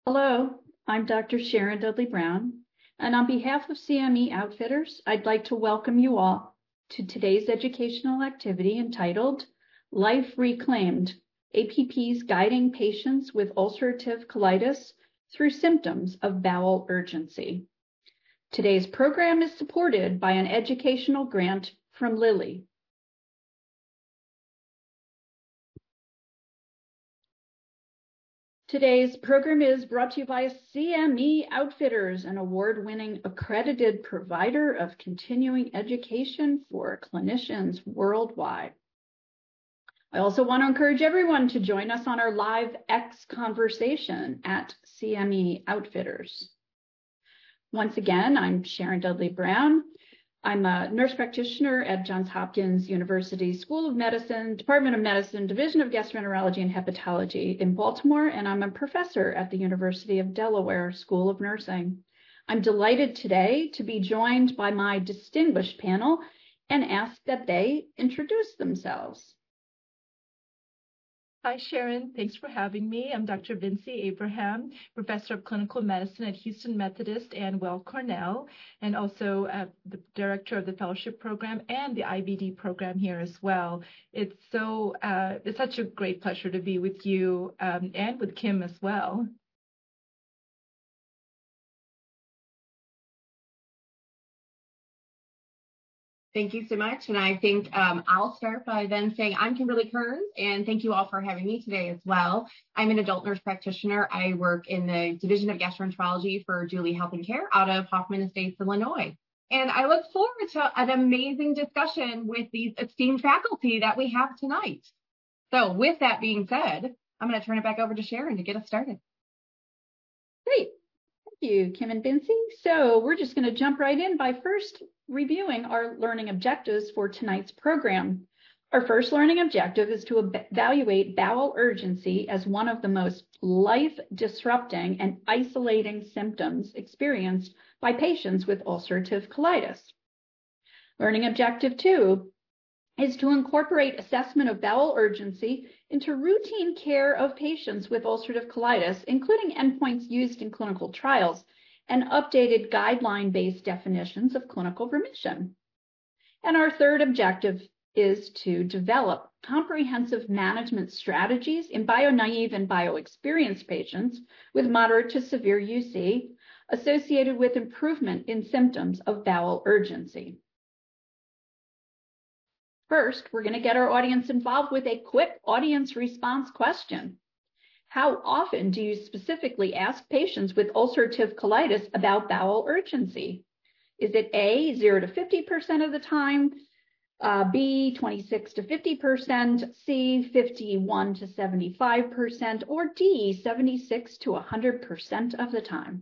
Hello, I'm Dr. Sharon Dudley Brown, and on behalf of CME Outfitters, I'd like to welcome you all to today's educational activity entitled Life Reclaimed, APP's Guiding Patients with Ulcerative Colitis Through Symptoms of Bowel Urgency. Today's program is supported by an educational grant from Lilly. Today's program is brought to you by CME Outfitters, an award-winning accredited provider of continuing education for clinicians worldwide. I also want to encourage everyone to join us on our live X conversation at CME Outfitters. Once again, I'm Sharon Dudley Brown. I'm a nurse practitioner at Johns Hopkins University School of Medicine, Department of Medicine, Division of Gastroenterology and Hepatology in Baltimore, and I'm a professor at the University of Delaware School of Nursing. I'm delighted today to be joined by my distinguished panel and ask that they introduce themselves. Hi, Sharon. Thanks for having me. I'm Dr. Vincy Abraham, Professor of Clinical Medicine at Houston Methodist and Weill Cornell, and also the Director of the Fellowship Program and the IBD program here as well. It's such a great pleasure to be with you and with Kim as well. Thank you so much. And I think I'll start by then saying I'm Kimberly Kearns, and thank you all for having me today as well. I'm an adult nurse practitioner. I work in the Division of Gastroenterology for Julie Health and Care out of Hoffman Estates, Illinois. And I look forward to an amazing discussion with these esteemed faculty that we have tonight. So with that being said, I'm going to turn it back over to Sharon to get us started. Great. Thank you, Kim and Vincy. So we're just going to jump right in by first reviewing our learning objectives for tonight's program. Our first learning objective is to evaluate bowel urgency as one of the most life-disrupting and isolating symptoms experienced by patients with ulcerative colitis. Learning objective 2 is to incorporate assessment of bowel urgency into routine care of patients with ulcerative colitis, including endpoints used in clinical trials and updated guideline-based definitions of clinical remission. And our third objective is to develop comprehensive management strategies in bio-naive and bio-experienced patients with moderate to severe UC associated with improvement in symptoms of bowel urgency. First, we're going to get our audience involved with a quick audience response question. How often do you specifically ask patients with ulcerative colitis about bowel urgency? Is it A, 0 to 50% of the time, B, 26 to 50%, C, 51 to 75%, or D, 76 to 100% of the time?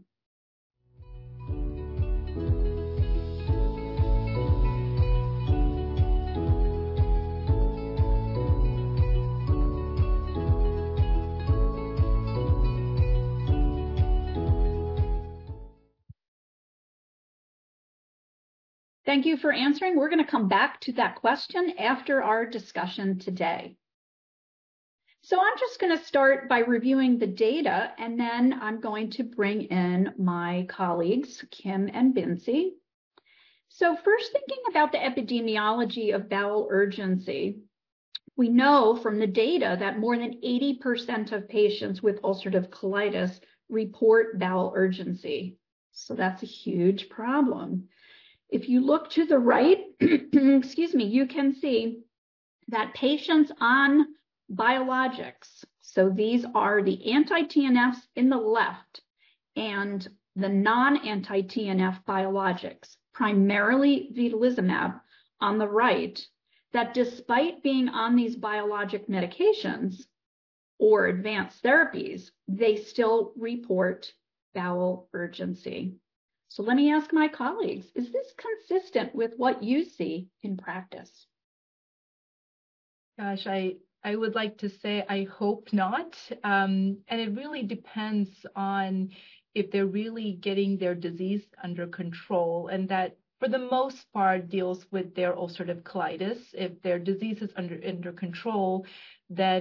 Thank you for answering. We're going to come back to that question after our discussion today. So I'm just going to start by reviewing the data, and then I'm going to bring in my colleagues, Kim and Vincy. So first, thinking about the epidemiology of bowel urgency, we know from the data that more than 80% of patients with ulcerative colitis report bowel urgency. So that's a huge problem. If you look to the right, you can see that patients on biologics, so these are the anti-TNFs in the left and the non-anti-TNF biologics, primarily vedolizumab on the right, that despite being on these biologic medications or advanced therapies, they still report bowel urgency. So let me ask my colleagues, is this consistent with what you see in practice? Gosh, I would like to say I hope not. And it really depends on if they're really getting their disease under control, and that for the most part deals with their ulcerative colitis. If their disease is under control, then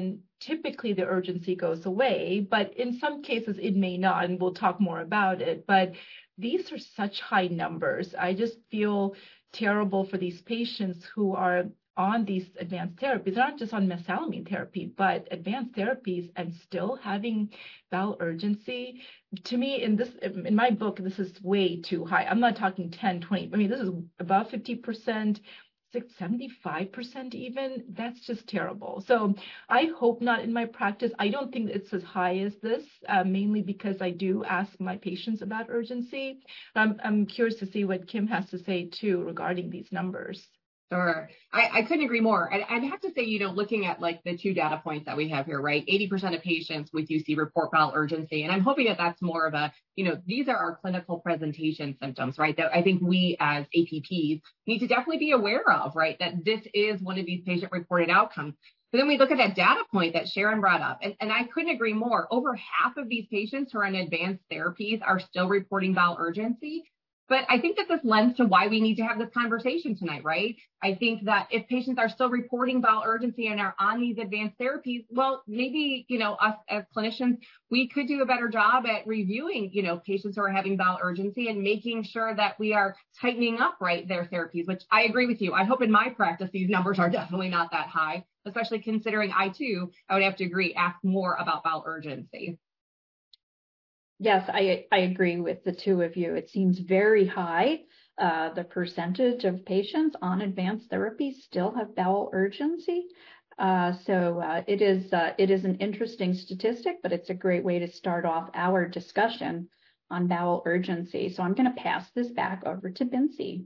typically the urgency goes away, but in some cases it may not, and we'll talk more about it. But these are such high numbers. I just feel terrible for these patients who are on these advanced therapies, not just on mesalamine therapy, but advanced therapies and still having bowel urgency. To me, in my book, this is way too high. I'm not talking 10, 20. I mean, this is above 50%. 75% even. That's just terrible. So I hope not in my practice. I don't think it's as high as this, mainly because I do ask my patients about urgency. I'm curious to see what Kim has to say too regarding these numbers. Sure. I couldn't agree more. I'd have to say, looking at like the two data points that we have here, right? 80% of patients with UC report bowel urgency. And I'm hoping that that's more of a, these are our clinical presentation symptoms, right? That I think we as APPs need to definitely be aware of, right? That this is one of these patient reported outcomes. But then we look at that data point that Sharon brought up, and I couldn't agree more. Over half of these patients who are on advanced therapies are still reporting bowel urgency. But I think that this lends to why we need to have this conversation tonight, right? I think that if patients are still reporting bowel urgency and are on these advanced therapies, well, maybe, us as clinicians, we could do a better job at reviewing, patients who are having bowel urgency and making sure that we are tightening up, right, their therapies, which I agree with you. I hope in my practice, these numbers are definitely not that high, especially considering I would have to agree, ask more about bowel urgency. Yes, I agree with the two of you. It seems very high. The percentage of patients on advanced therapy still have bowel urgency. So it is an interesting statistic, but it's a great way to start off our discussion on bowel urgency. So I'm going to pass this back over to Vincy.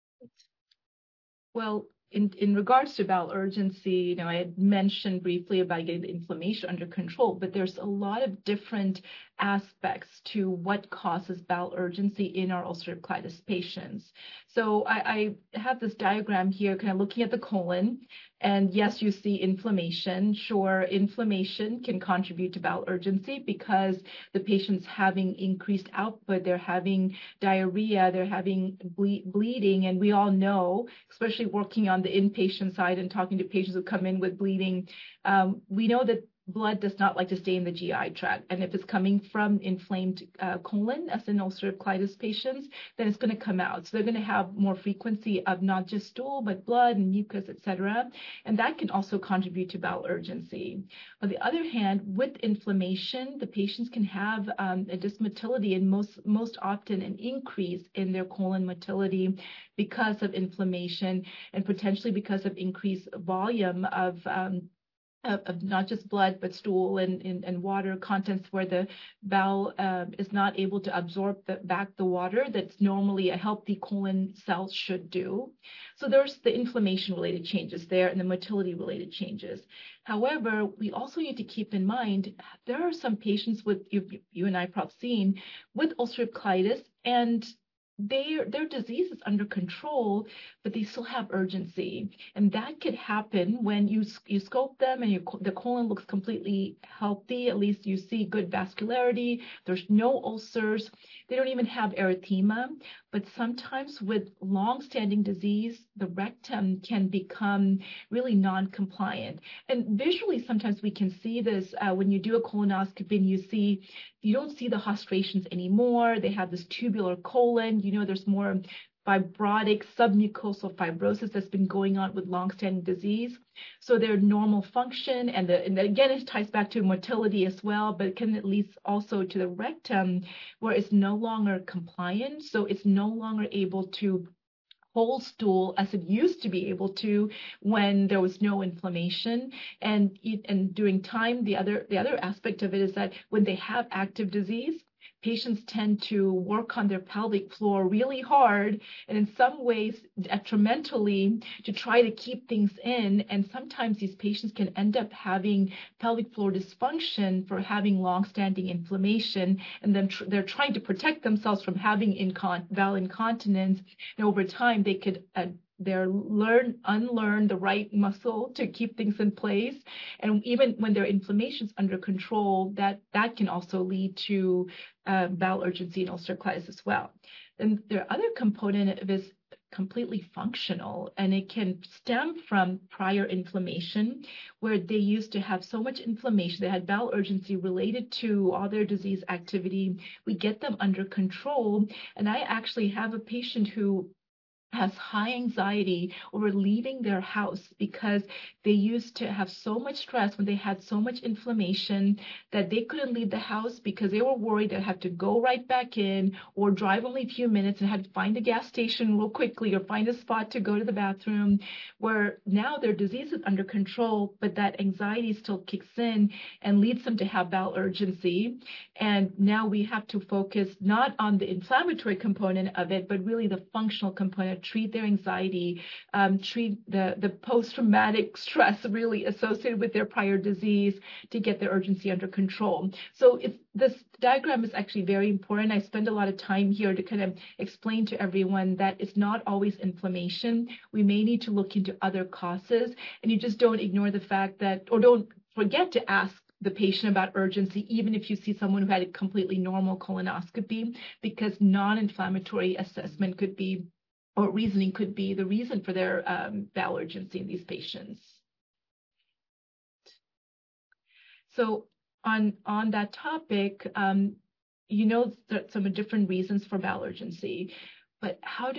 Well, in regards to bowel urgency, I had mentioned briefly about getting the inflammation under control, but there's a lot of different aspects to what causes bowel urgency in our ulcerative colitis patients. So I have this diagram here kind of looking at the colon. And yes, you see inflammation. Sure, inflammation can contribute to bowel urgency because the patient's having increased output, they're having diarrhea, they're having bleeding. And we all know, especially working on the inpatient side and talking to patients who come in with bleeding, we know that blood does not like to stay in the GI tract. And if it's coming from inflamed colon, as in ulcerative colitis patients, then it's going to come out. So they're going to have more frequency of not just stool, but blood and mucus, etc. And that can also contribute to bowel urgency. On the other hand, with inflammation, the patients can have a dysmotility and most often an increase in their colon motility because of inflammation and potentially because of increased volume of not just blood, but stool and water contents where the bowel is not able to absorb back the water that's normally a healthy colon cell should do. So there's the inflammation-related changes there and the motility-related changes. However, we also need to keep in mind, there are some patients with, you and I probably seen, with ulcerative colitis, and their disease is under control, but they still have urgency. And that could happen when you scope them and the colon looks completely healthy. At least you see good vascularity. There's no ulcers. They don't even have erythema. But sometimes with long-standing disease, the rectum can become really non-compliant. And visually, sometimes we can see this when you do a colonoscopy and you don't see the hastrations anymore. They have this tubular colon. There's more fibrotic submucosal fibrosis that's been going on with long-standing disease. So their normal function, and again, it ties back to motility as well, but it can at least also to the rectum where it's no longer compliant. So it's no longer able to hold stool as it used to be able to when there was no inflammation. And during time, the other aspect of it is that when they have active disease, patients tend to work on their pelvic floor really hard and in some ways detrimentally to try to keep things in. And sometimes these patients can end up having pelvic floor dysfunction for having long-standing inflammation. And then they're trying to protect themselves from having bowel incontinence. And over time, they could unlearn the right muscle to keep things in place. And even when their inflammation's under control, that can also lead to bowel urgency and ulcerative colitis as well. And the other component of is completely functional, and it can stem from prior inflammation, where they used to have so much inflammation. They had bowel urgency related to all their disease activity. We get them under control. And I actually have a patient who has high anxiety over leaving their house because they used to have so much stress when they had so much inflammation that they couldn't leave the house because they were worried they'd have to go right back in or drive only a few minutes and had to find a gas station real quickly or find a spot to go to the bathroom, where now their disease is under control, but that anxiety still kicks in and leads them to have bowel urgency. And now we have to focus not on the inflammatory component of it, but really the functional component. Treat their anxiety, treat the post-traumatic stress really associated with their prior disease to get their urgency under control. So this diagram is actually very important. I spend a lot of time here to kind of explain to everyone that it's not always inflammation. We may need to look into other causes, and you just don't ignore the fact that, or don't forget to ask the patient about urgency, even if you see someone who had a completely normal colonoscopy, because non-inflammatory assessment could be, or reasoning could be, the reason for their bowel urgency in these patients. So on that topic, you know that some different reasons for bowel urgency, but how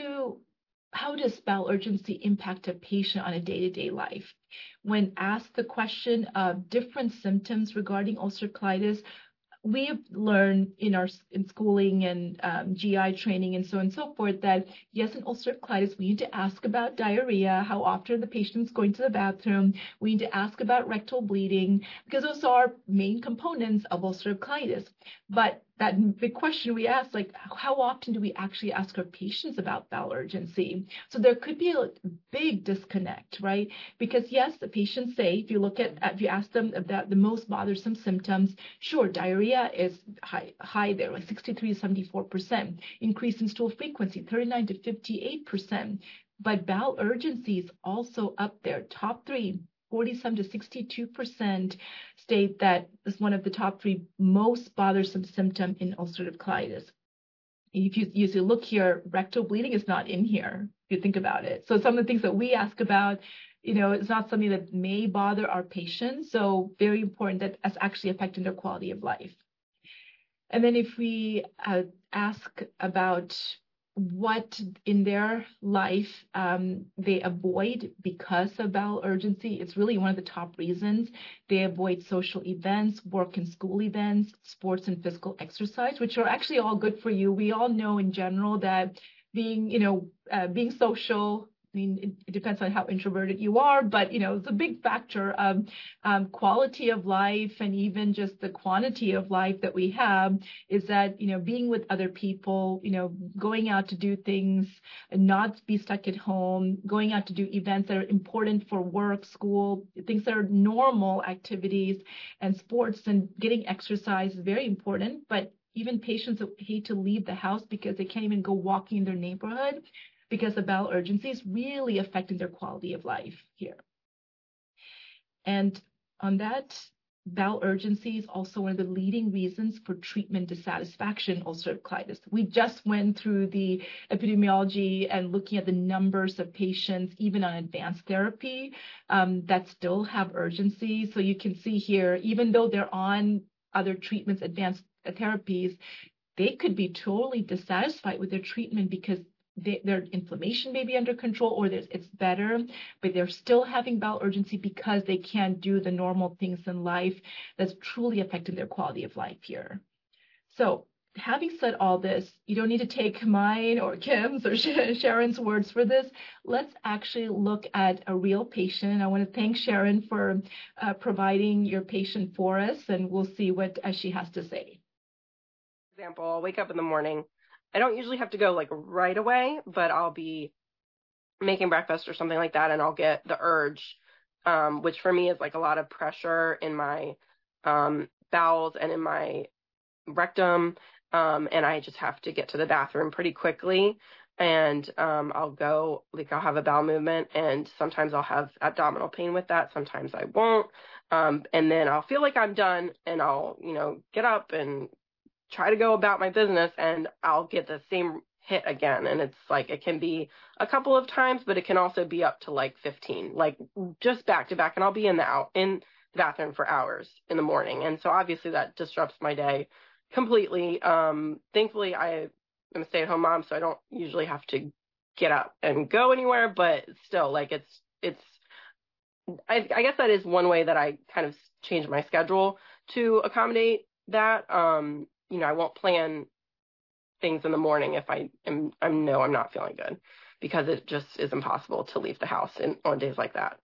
does bowel urgency impact a patient on a day-to-day life? When asked the question of different symptoms regarding ulcerative colitis, we have learned in schooling and GI training and so on and so forth that, yes, in ulcerative colitis, we need to ask about diarrhea, how often the patient's going to the bathroom. We need to ask about rectal bleeding, because those are main components of ulcerative colitis. But that big question we ask, like, how often do we actually ask our patients about bowel urgency? So there could be a big disconnect, right? Because yes, the patients say, if you ask them about the most bothersome symptoms, sure, diarrhea is high there, like 63 to 74%. Increase in stool frequency, 39 to 58%. But bowel urgency is also up there, top three. 47 to 62% state that is one of the top three most bothersome symptom in ulcerative colitis. If you look here, rectal bleeding is not in here, if you think about it. So some of the things that we ask about, it's not something that may bother our patients. So very important that that's actually affecting their quality of life. And then if we ask about what in their life they avoid because of bowel urgency, it's really one of the top reasons. They avoid social events, work and school events, sports and physical exercise, which are actually all good for you. We all know in general that being social, I mean, it depends on how introverted you are, but, it's a big factor of quality of life, and even just the quantity of life that we have is that, being with other people, going out to do things and not be stuck at home, going out to do events that are important for work, school, things that are normal activities, and sports and getting exercise is very important. But even patients that hate to leave the house because they can't even go walking in their neighborhood, because the bowel urgency is really affecting their quality of life here. And on that, bowel urgency is also one of the leading reasons for treatment dissatisfaction in ulcerative colitis. We just went through the epidemiology and looking at the numbers of patients, even on advanced therapy, that still have urgency. So you can see here, even though they're on other treatments, advanced therapies, they could be totally dissatisfied with their treatment because their inflammation may be under control, or it's better, but they're still having bowel urgency because they can't do the normal things in life that's truly affecting their quality of life here. So having said all this, you don't need to take mine or Kim's or Sharon's words for this. Let's actually look at a real patient. I want to thank Sharon for providing your patient for us, and we'll see what she has to say. For example, I'll wake up in the morning. I don't usually have to go like right away, but I'll be making breakfast or something like that, and I'll get the urge, which for me is like a lot of pressure in my bowels and in my rectum, and I just have to get to the bathroom pretty quickly. And I'll have a bowel movement, and sometimes I'll have abdominal pain with that. Sometimes I won't. And then I'll feel like I'm done, and I'll, get up and try to go about my business, and I'll get the same hit again. And it's like, it can be a couple of times, but it can also be up to like 15, like just back to back. And I'll be in the bathroom for hours in the morning. And so obviously that disrupts my day completely. Thankfully I am a stay-at-home mom, so I don't usually have to get up and go anywhere, but still, like I guess that is one way that I kind of change my schedule to accommodate that. I won't plan things in the morning if I know I'm not feeling good, because it just is impossible to leave the house on days like that.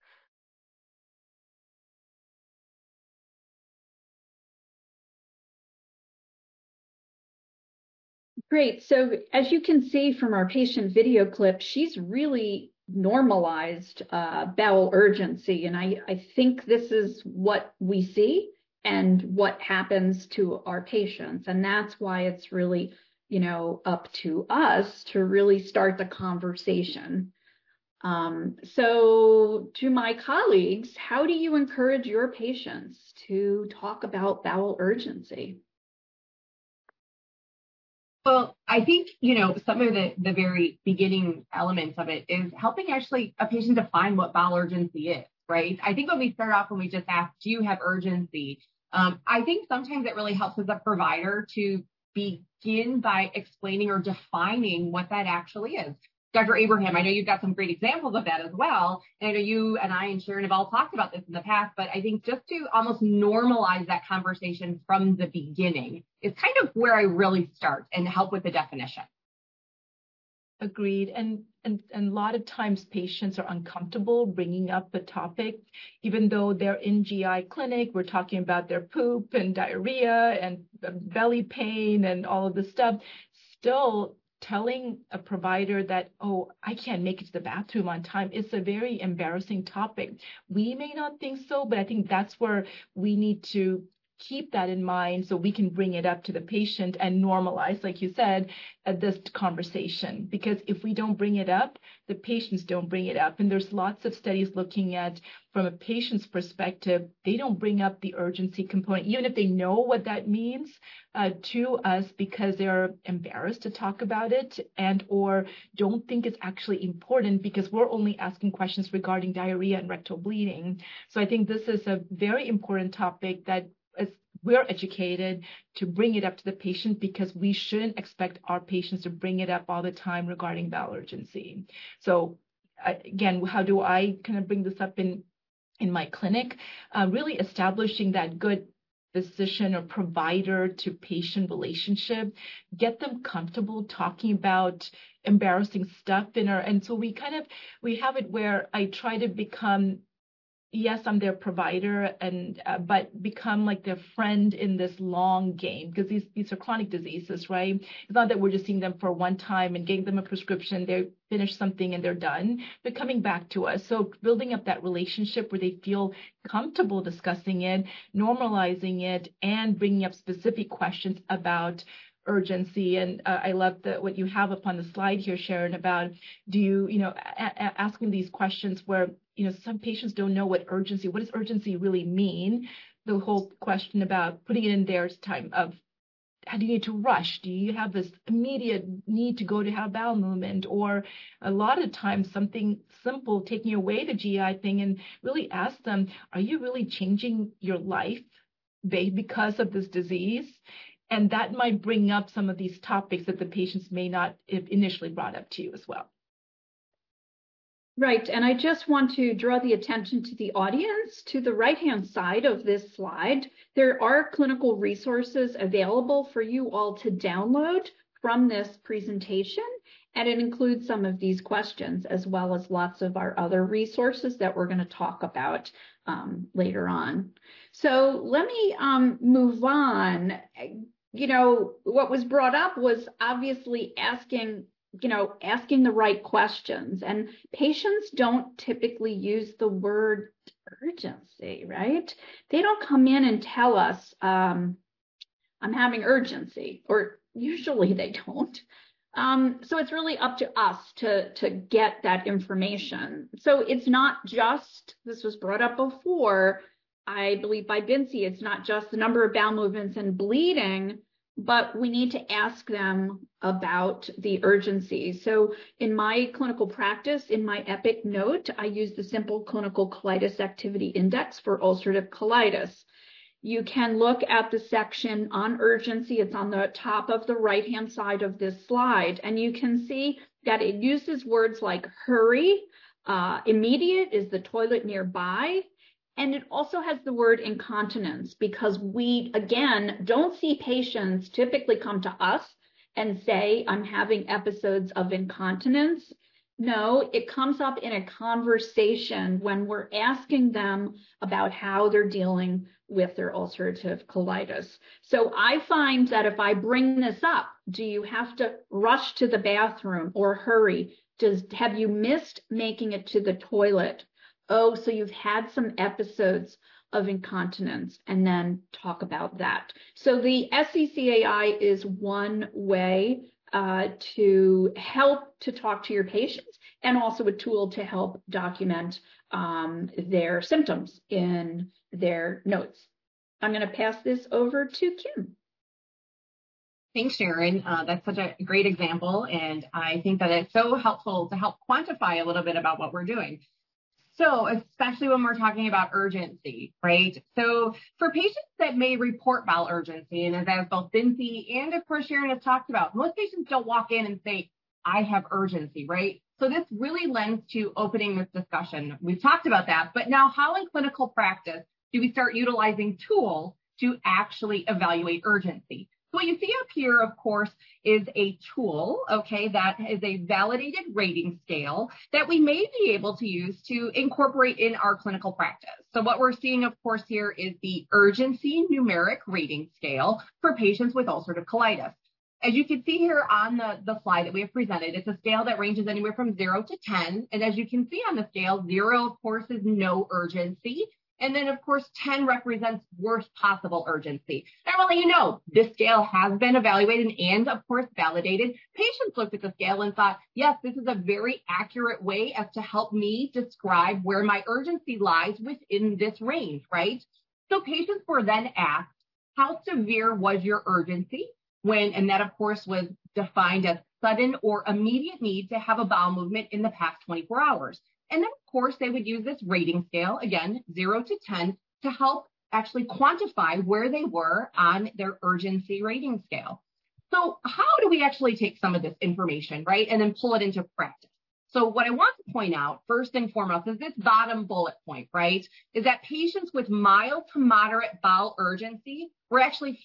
Great. So as you can see from our patient video clip, she's really normalized bowel urgency. And I think this is what we see and what happens to our patients. And that's why it's really, up to us to really start the conversation. So to my colleagues, how do you encourage your patients to talk about bowel urgency? Well, I think, some of the very beginning elements of it is helping actually a patient define what bowel urgency is, right? I think when we start off, when we just ask, do you have urgency? I think sometimes it really helps as a provider to begin by explaining or defining what that actually is. Dr. Abraham, I know you've got some great examples of that as well. And I know you and I and Sharon have all talked about this in the past, but I think just to almost normalize that conversation from the beginning is kind of where I really start and help with the definition. Agreed. And a lot of times patients are uncomfortable bringing up the topic, even though they're in GI clinic, we're talking about their poop and diarrhea and belly pain and all of this stuff. Still, telling a provider that, oh, I can't make it to the bathroom on time is a very embarrassing topic. We may not think so, but I think that's where we need to keep that in mind so we can bring it up to the patient and normalize, like you said, this conversation. Because if we don't bring it up, the patients don't bring it up. And there's lots of studies looking at, from a patient's perspective, they don't bring up the urgency component, even if they know what that means to us, because they're embarrassed to talk about it and or don't think it's actually important because we're only asking questions regarding diarrhea and rectal bleeding. So I think this is a very important topic that we're educated to bring it up to the patient, because we shouldn't expect our patients to bring it up all the time regarding bowel urgency. So again, how do I kind of bring this up in my clinic? Really establishing that good physician or provider to patient relationship, get them comfortable talking about embarrassing stuff and so we have it where I try to become, yes, I'm their provider, but become like their friend in this long game, because these are chronic diseases, right? It's not that we're just seeing them for one time and getting them a prescription, they finish something and they're done. They're coming back to us. So building up that relationship where they feel comfortable discussing it, normalizing it, and bringing up specific questions about urgency. And I love what you have up on the slide here, Sharon, about asking these questions where some patients don't know what does urgency really mean? The whole question about putting it in their time of, how do you need to rush? Do you have this immediate need to go to have bowel movement? Or a lot of times something simple, taking away the GI thing, and really ask them, are you really changing your life because of this disease? And that might bring up some of these topics that the patients may not have initially brought up to you as well. Right. And I just want to draw the attention to the audience to the right-hand side of this slide. There are clinical resources available for you all to download from this presentation, and it includes some of these questions as well as lots of our other resources that we're going to talk about later on. So let me move on. What was brought up was obviously asking the right questions, and patients don't typically use the word urgency, right? They don't come in and tell us, I'm having urgency, or usually they don't. So it's really up to us to get that information. So it's not just, this was brought up before, I believe by Vinci, it's not just the number of bowel movements and bleeding, but we need to ask them about the urgency. So in my clinical practice, in my EPIC note, I use the Simple Clinical Colitis Activity Index for ulcerative colitis. You can look at the section on urgency. It's on the top of the right-hand side of this slide, and you can see that it uses words like hurry, immediate, is the toilet nearby, and it also has the word incontinence, because we, again, don't see patients typically come to us and say, I'm having episodes of incontinence. No, it comes up in a conversation when we're asking them about how they're dealing with their ulcerative colitis. So I find that if I bring this up, do you have to rush to the bathroom or hurry? Have you missed making it to the toilet? Oh, so you've had some episodes of incontinence, and then talk about that. So the SCCAI is one way to help to talk to your patients, and also a tool to help document their symptoms in their notes. I'm going to pass this over to Kim. Thanks, Sharon. That's such a great example, and I think that it's so helpful to help quantify a little bit about what we're doing. So especially when we're talking about urgency, right? So for patients that may report bowel urgency, and as both Vincy and of course Sharon has talked about, most patients don't walk in and say, I have urgency, right? So this really lends to opening this discussion. We've talked about that, but now how in clinical practice do we start utilizing tools to actually evaluate urgency? So what you see up here, of course, is a tool, okay, that is a validated rating scale that we may be able to use to incorporate in our clinical practice. So what we're seeing, of course, here is the urgency numeric rating scale for patients with ulcerative colitis. As you can see here on the slide that we have presented, it's a scale that ranges anywhere from 0 to 10. And as you can see on the scale, 0, of course, is no urgency. And then, of course, 10 represents worst possible urgency. And I want to let you know, this scale has been evaluated and, of course, validated. Patients looked at the scale and thought, yes, this is a very accurate way as to help me describe where my urgency lies within this range, right? So patients were then asked, how severe was your urgency? And that, of course, was defined as sudden or immediate need to have a bowel movement in the past 24 hours. And then, of course, they would use this rating scale, again, 0 to 10, to help actually quantify where they were on their urgency rating scale. So how do we actually take some of this information, right, and then pull it into practice? So what I want to point out, first and foremost, is this bottom bullet point, right, is that patients with mild to moderate bowel urgency were actually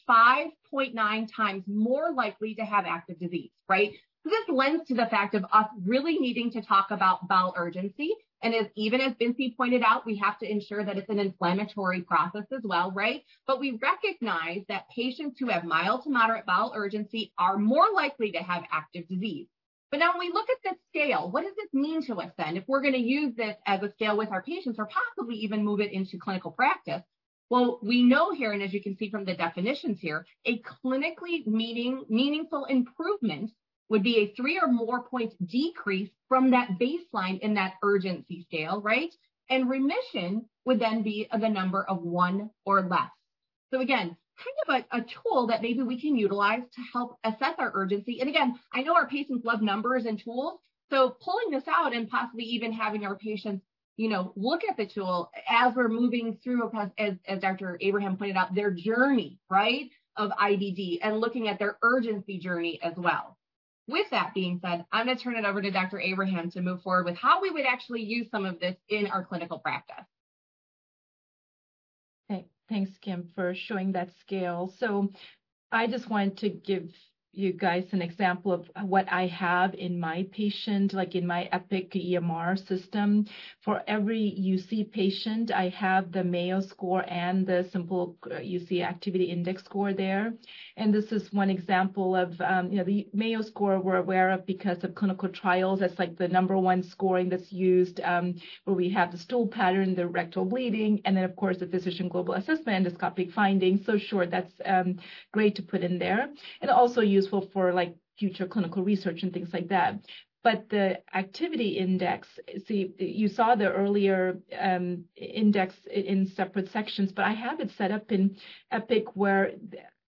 5.9 times more likely to have active disease, right? So this lends to the fact of us really needing to talk about bowel urgency. And even as Vincy pointed out, we have to ensure that it's an inflammatory process as well, right? But we recognize that patients who have mild to moderate bowel urgency are more likely to have active disease. But now when we look at this scale, what does this mean to us then? If we're going to use this as a scale with our patients or possibly even move it into clinical practice, well, we know here, and as you can see from the definitions here, a clinically meaningful improvement would be a 3 or more points decrease from that baseline in that urgency scale, right? And remission would then be the number of 1 or less. So again, kind of a tool that maybe we can utilize to help assess our urgency. And again, I know our patients love numbers and tools, so pulling this out and possibly even having our patients, look at the tool as we're moving through, as Dr. Abraham pointed out, their journey, right, of IBD and looking at their urgency journey as well. With that being said, I'm going to turn it over to Dr. Abraham to move forward with how we would actually use some of this in our clinical practice. Thanks, Kim, for showing that scale. So I just wanted to give you guys an example of what I have in my patient, like in my EPIC EMR system. For every UC patient, I have the Mayo score and the simple UC activity index score there. And this is one example of, the Mayo score we're aware of because of clinical trials. That's like the #1 scoring that's used, where we have the stool pattern, the rectal bleeding, and then, of course, the physician global assessment, endoscopic findings. So sure, that's great to put in there. And also useful for like future clinical research and things like that. But the activity index, see, you saw the earlier index in separate sections, but I have it set up in EPIC where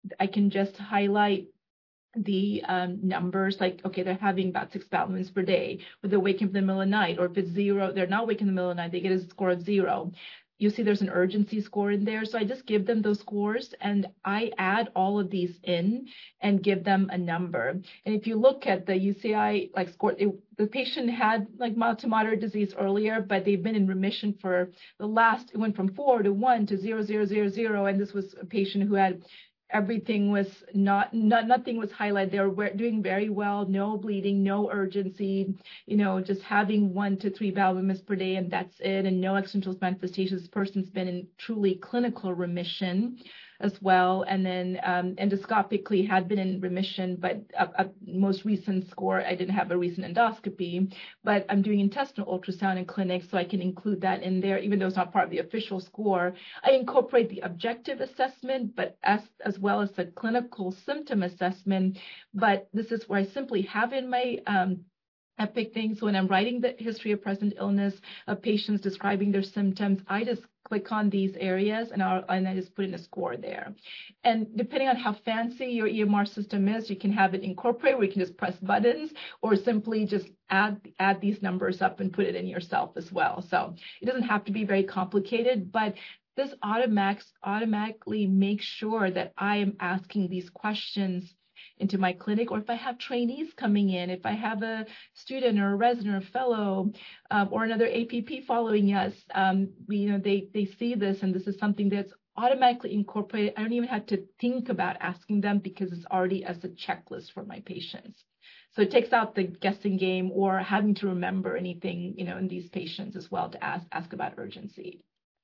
I can just highlight the numbers, like, okay, they're having about 6 bowel movements per day, or they're waking up in the middle of the night, or if it's 0, they're not waking in the middle of the night, they get a score of 0. You see there's an urgency score in there. So I just give them those scores, and I add all of these in and give them a number. And if you look at the UCI like score, the patient had like mild to moderate disease earlier, but they've been in remission for the last, it went from 4 to 1 to 0, 0, 0, 0. And this was a patient who had everything was nothing was highlighted. They were doing very well, no bleeding, no urgency, just having 1 to 3 bowel movements per day, and that's it, and no external manifestations. This person's been in truly clinical remission as well, and then endoscopically had been in remission, but a most recent score, I didn't have a recent endoscopy, but I'm doing intestinal ultrasound in clinic, so I can include that in there, even though it's not part of the official score. I incorporate the objective assessment, but as well as the clinical symptom assessment, but this is where I simply have in my EPIC thing. So when I'm writing the history of present illness of patients describing their symptoms, I just click on these areas and I just put in a score there. And depending on how fancy your EMR system is, you can have it incorporate where you can just press buttons, or simply just add these numbers up and put it in yourself as well. So it doesn't have to be very complicated, but this automatically makes sure that I am asking these questions into my clinic, or if I have trainees coming in, if I have a student or a resident or a fellow or another APP following us, they see this, and this is something that's automatically incorporated. I don't even have to think about asking them because it's already as a checklist for my patients. So it takes out the guessing game or having to remember anything, in these patients as well to ask about urgency.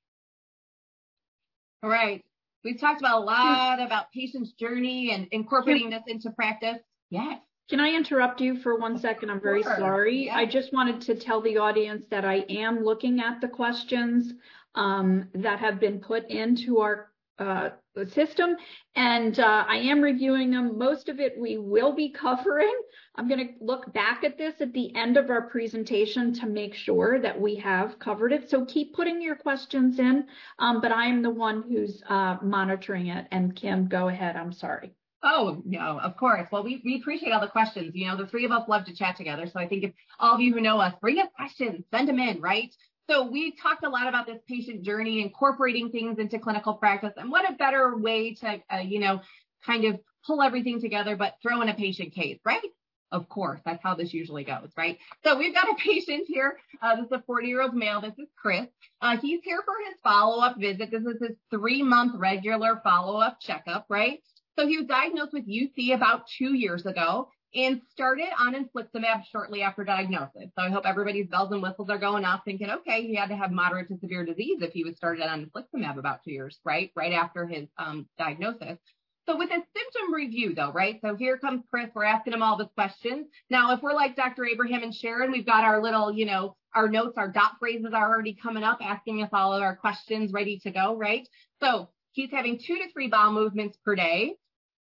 All right. We've talked about a lot about patient's journey and incorporating this into practice. Yes. Can I interrupt you for 1 second? I'm very sorry. Yes. I just wanted to tell the audience that I am looking at the questions that have been put into our system, and I am reviewing them. Most of it we will be covering. I'm going to look back at this at the end of our presentation to make sure that we have covered it. So keep putting your questions in, but I am the one who's monitoring it. And Kim, go ahead. I'm sorry. Oh, no, of course. Well, we appreciate all the questions. The three of us love to chat together. So I think if all of you who know us, bring up questions, send them in, right? So we talked a lot about this patient journey, incorporating things into clinical practice, and what a better way to, kind of pull everything together, but throw in a patient case, right? Of course, that's how this usually goes, right? So we've got a patient here. This is a 40-year-old male. This is Chris. He's here for his follow-up visit. This is his 3-month regular follow-up checkup, right? So he was diagnosed with UC about 2 years ago and started on infliximab shortly after diagnosis. So I hope everybody's bells and whistles are going off thinking, okay, he had to have moderate to severe disease if he was started on infliximab about 2 years, right after his diagnosis. So with a symptom review, though, right? So here comes Chris. We're asking him all the questions. Now, if we're like Dr. Abraham and Sharon, we've got our little, our notes, our dot phrases are already coming up, asking us all of our questions ready to go, right? So he's having 2 to 3 bowel movements per day.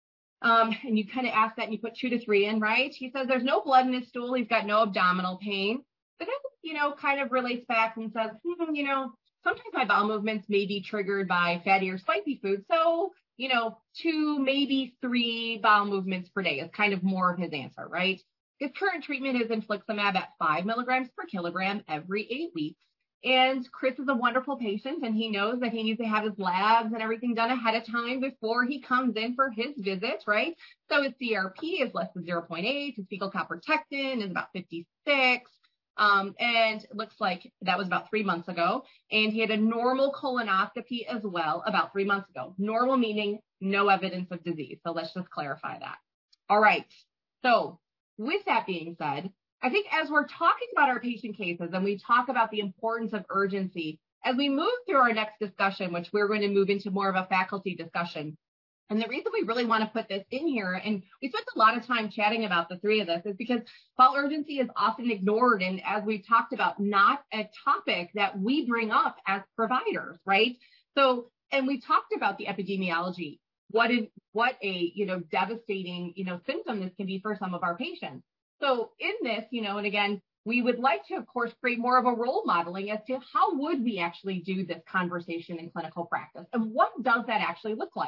And you kind of ask that and you put 2 to 3 in, right? He says there's no blood in his stool. He's got no abdominal pain. But then, kind of relates back and says, sometimes my bowel movements may be triggered by fatty or spicy food. So, 2, maybe 3 bowel movements per day is kind of more of his answer, right? His current treatment is infliximab at 5 milligrams per kilogram every 8 weeks. And Chris is a wonderful patient, and he knows that he needs to have his labs and everything done ahead of time before he comes in for his visit, right? So his CRP is less than 0.8. His fecal calprotectin is about 56. And it looks like that was about 3 months ago. And he had a normal colonoscopy as well about 3 months ago. Normal meaning no evidence of disease. So let's just clarify that. All right. So with that being said, I think as we're talking about our patient cases and we talk about the importance of urgency, as we move through our next discussion, which we're going to move into more of a faculty discussion, and the reason we really want to put this in here, and we spent a lot of time chatting about the three of this, is because while urgency is often ignored, and as we've talked about, not a topic that we bring up as providers, right? So, and we talked about the epidemiology, what a devastating symptom this can be for some of our patients. So in this, and again, we would like to, of course, create more of a role modeling as to how would we actually do this conversation in clinical practice, and what does that actually look like?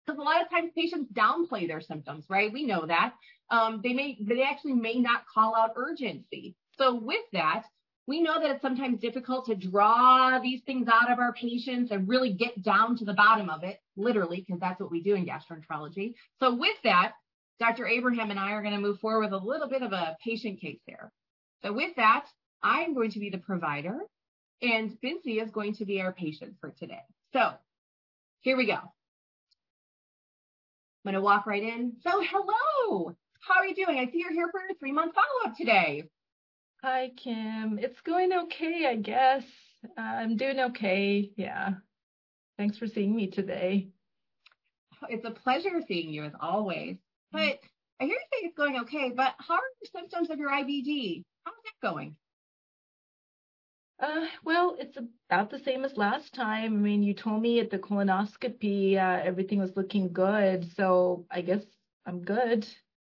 Because a lot of times patients downplay their symptoms, right? We know that. They actually may not call out urgency. So with that, we know that it's sometimes difficult to draw these things out of our patients and really get down to the bottom of it, literally, because that's what we do in gastroenterology. So with that, Dr. Abraham and I are going to move forward with a little bit of a patient case here. So with that, I'm going to be the provider, and Vincy is going to be our patient for today. So here we go. I'm going to walk right in. So hello, how are you doing? I see you're here for your 3-month follow-up today. Hi, Kim. It's going okay, I guess. I'm doing okay. Yeah. Thanks for seeing me today. It's a pleasure seeing you as always. But I hear you say it's going okay, but how are the symptoms of your IBD? How's that going? Well, it's about the same as last time. I mean, you told me at the colonoscopy, everything was looking good. So I guess I'm good.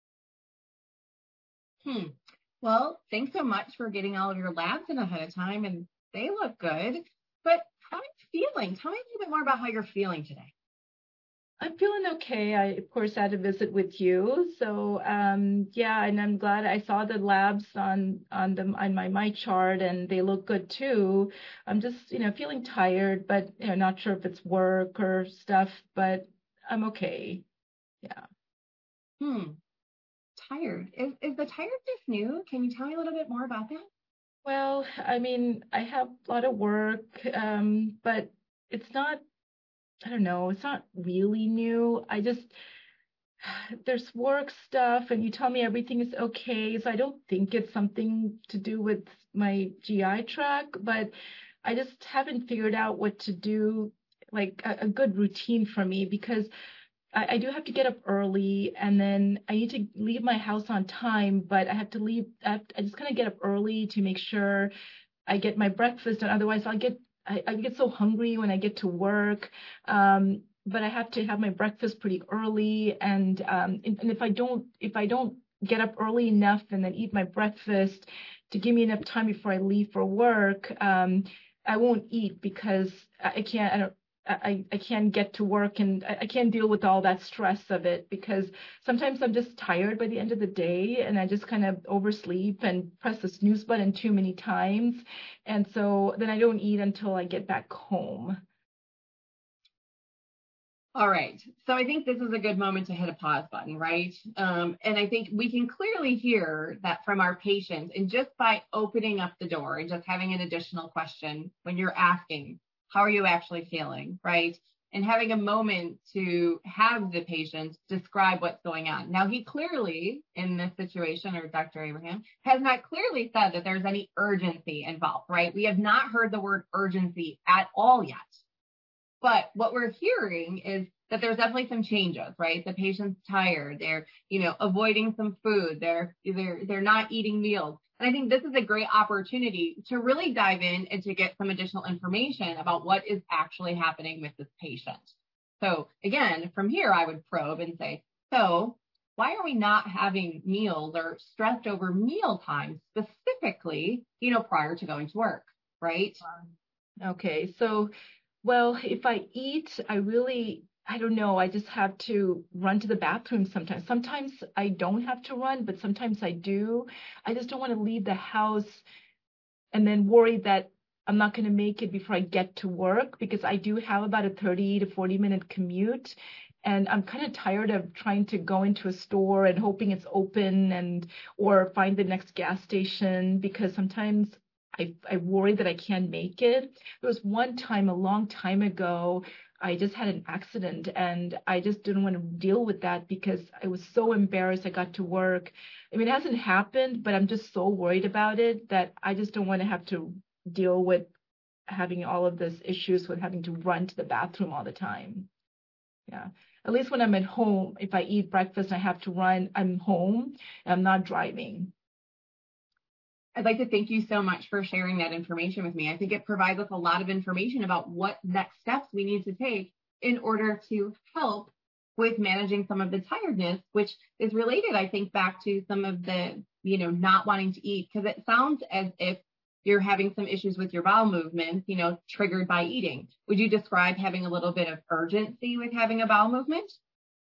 Well, thanks so much for getting all of your labs in ahead of time, and they look good. But how are you feeling? Tell me a little bit more about how you're feeling today. I'm feeling okay. I, of course, had a visit with you. So, yeah, and I'm glad I saw the labs on my chart, and they look good too. I'm just, feeling tired, but not sure if it's work or stuff, but I'm okay. Yeah. Tired. Is the tiredness new? Can you tell me a little bit more about that? Well, I mean, I have a lot of work, but it's not, I don't know, it's not really new. There's work stuff, and you tell me everything is okay. So I don't think it's something to do with my GI tract, but I just haven't figured out what to do, like a good routine for me, because I do have to get up early, and then I need to leave my house on time, but I have to leave. I just kind of get up early to make sure I get my breakfast, and otherwise I get so hungry when I get to work. But I have to have my breakfast pretty early, and if I don't get up early enough and then eat my breakfast to give me enough time before I leave for work, I won't eat because I can't get to work, and I can't deal with all that stress of it, because sometimes I'm just tired by the end of the day, and I just kind of oversleep and press the snooze button too many times. And so then I don't eat until I get back home. All right. So I think this is a good moment to hit a pause button, right? And I think we can clearly hear that from our patients, and just by opening up the door and just having an additional question when you're asking, how are you actually feeling, right? And having a moment to have the patient describe what's going on. Now, he clearly, in this situation, or Dr. Abraham, has not clearly said that there's any urgency involved, right? We have not heard the word urgency at all yet. But what we're hearing is that there's definitely some changes, right? The patient's tired. They're, avoiding some food. They're not eating meals. And I think this is a great opportunity to really dive in and to get some additional information about what is actually happening with this patient. So again, from here, I would probe and say, so why are we not having meals or stressed over meal times specifically, prior to going to work, right? Okay. So, well, if I eat, I don't know. I just have to run to the bathroom sometimes. Sometimes I don't have to run, but sometimes I do. I just don't want to leave the house and then worry that I'm not going to make it before I get to work, because I do have about a 30 to 40-minute commute. And I'm kind of tired of trying to go into a store and hoping it's open or find the next gas station, because sometimes I worry that I can't make it. There was one time a long time ago, I just had an accident, and I just didn't want to deal with that because I was so embarrassed. I got to work. I mean, it hasn't happened, but I'm just so worried about it that I just don't want to have to deal with having all of these issues with having to run to the bathroom all the time. Yeah. At least when I'm at home, if I eat breakfast and I have to run, I'm home and I'm not driving. I'd like to thank you so much for sharing that information with me. I think it provides us a lot of information about what next steps we need to take in order to help with managing some of the tiredness, which is related, I think, back to some of the, not wanting to eat, because it sounds as if you're having some issues with your bowel movements, triggered by eating. Would you describe having a little bit of urgency with having a bowel movement?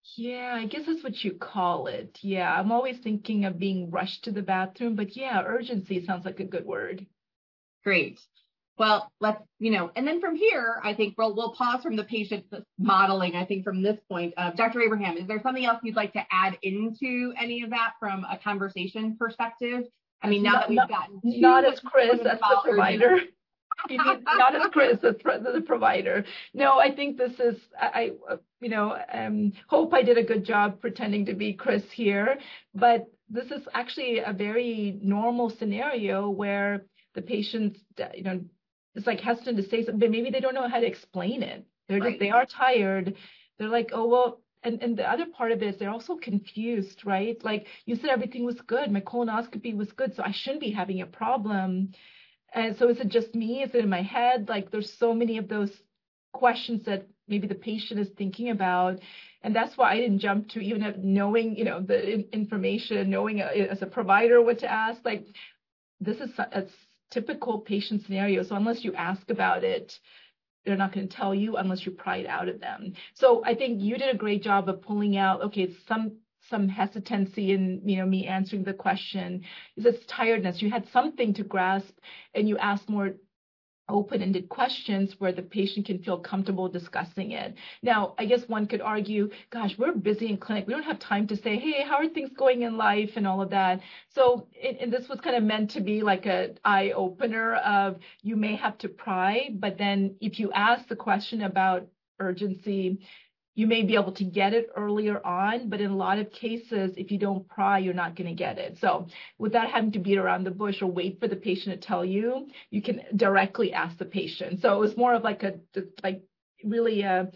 Yeah, I guess that's what you call it. Yeah, I'm always thinking of being rushed to the bathroom, but yeah, urgency sounds like a good word. Great. Well, let's, and then from here, I think we'll pause from the patient modeling. I think from this point, Dr. Abraham, is there something else you'd like to add into any of that from a conversation perspective? I mean, now that we've gotten to not as Chris as the provider. Not as Chris as the provider. No, I think this is, I hope I did a good job pretending to be Chris here, but this is actually a very normal scenario where the patients, it's like hesitant to say something, but maybe they don't know how to explain it. They are tired. They're like, oh, well, and the other part of it is they're also confused, right? Like you said, everything was good. My colonoscopy was good, so I shouldn't be having a problem. And so is it just me? Is it in my head? Like there's so many of those questions that maybe the patient is thinking about. And that's why I didn't jump to even knowing, the information, knowing as a provider what to ask. Like this is a typical patient scenario. So unless you ask about it, they're not going to tell you unless you pry it out of them. So I think you did a great job of pulling out, okay, some hesitancy in, me answering the question. Is this tiredness? You had something to grasp and you asked more open-ended questions where the patient can feel comfortable discussing it. Now, I guess one could argue, gosh, we're busy in clinic. We don't have time to say, hey, how are things going in life and all of that. So, and this was kind of meant to be like an eye opener of you may have to pry, but then if you ask the question about urgency, you may be able to get it earlier on, but in a lot of cases, if you don't pry, you're not going to get it. So without having to beat around the bush or wait for the patient to tell you, you can directly ask the patient. So it was more of like really a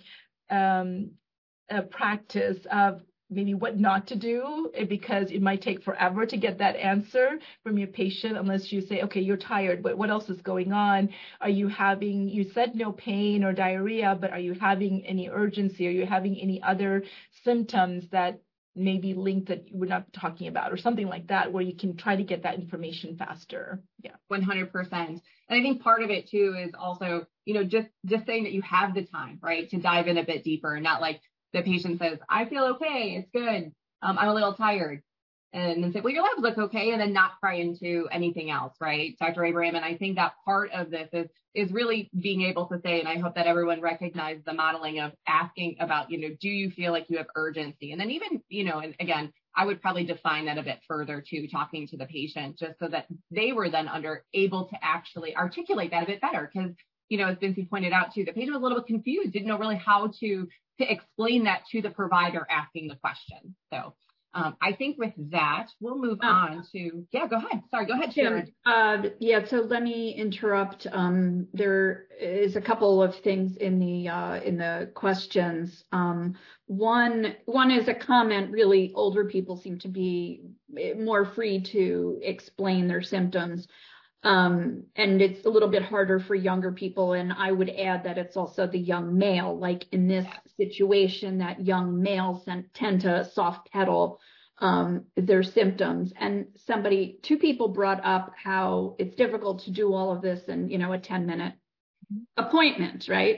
practice of maybe what not to do, because it might take forever to get that answer from your patient unless you say, okay, you're tired, but what else is going on? Are you having, you said no pain or diarrhea, but are you having any urgency? Are you having any other symptoms that may be linked that we're not talking about or something like that, where you can try to get that information faster? Yeah. 100%. And I think part of it too is also, just saying that you have the time, right, to dive in a bit deeper, and not like, the patient says, I feel okay, it's good, I'm a little tired. And then say, well, your labs look okay, and then not pry into anything else, right, Dr. Abraham? And I think that part of this is really being able to say, and I hope that everyone recognizes the modeling of asking about, do you feel like you have urgency? And then even, and again, I would probably define that a bit further too, talking to the patient, just so that they were then able to actually articulate that a bit better. Because, as Vincy pointed out too, the patient was a little bit confused, didn't know really how to explain that to the provider asking the question. So I think with that, we'll move on to, go ahead. Sorry, go ahead, Sharon. So let me interrupt. There is a couple of things in the questions. One is a comment. Really, older people seem to be more free to explain their symptoms. And it's a little bit harder for younger people. And I would add that it's also the young male, like in this situation, that young males tend to soft pedal their symptoms. And two people brought up how it's difficult to do all of this in, a 10-minute appointment, right?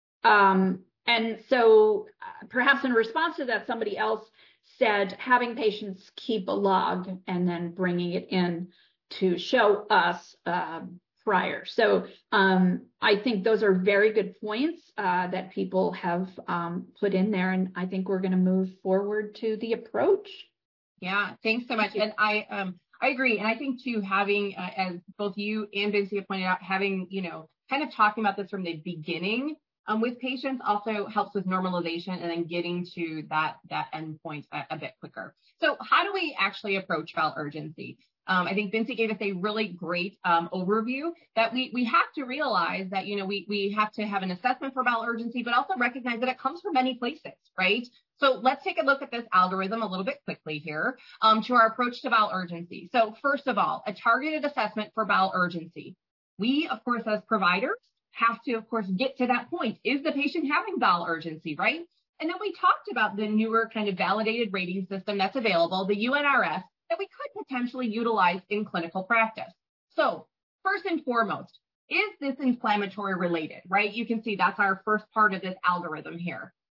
And so perhaps in response to that, somebody else said having patients keep a log and then bringing it in to show us prior. So I think those are very good points that people have put in there. And I think we're going to move forward to the approach. Yeah, thanks so much. And I agree. And I think too, having, as both you and Vincy have pointed out, having, kind of talking about this from the beginning with patients also helps with normalization and then getting to that endpoint a bit quicker. So how do we actually approach bowel urgency? I think Vincy gave us a really great overview that we have to realize that, we have to have an assessment for bowel urgency, but also recognize that it comes from many places, right? So let's take a look at this algorithm a little bit quickly here to our approach to bowel urgency. So first of all, a targeted assessment for bowel urgency. We, of course, as providers, have to, of course, get to that point. Is the patient having bowel urgency, right? And then we talked about the newer kind of validated rating system that's available, the UNRS, that we could potentially utilize in clinical practice. So first and foremost, is this inflammatory related, right? You can see that's our first part of this algorithm here.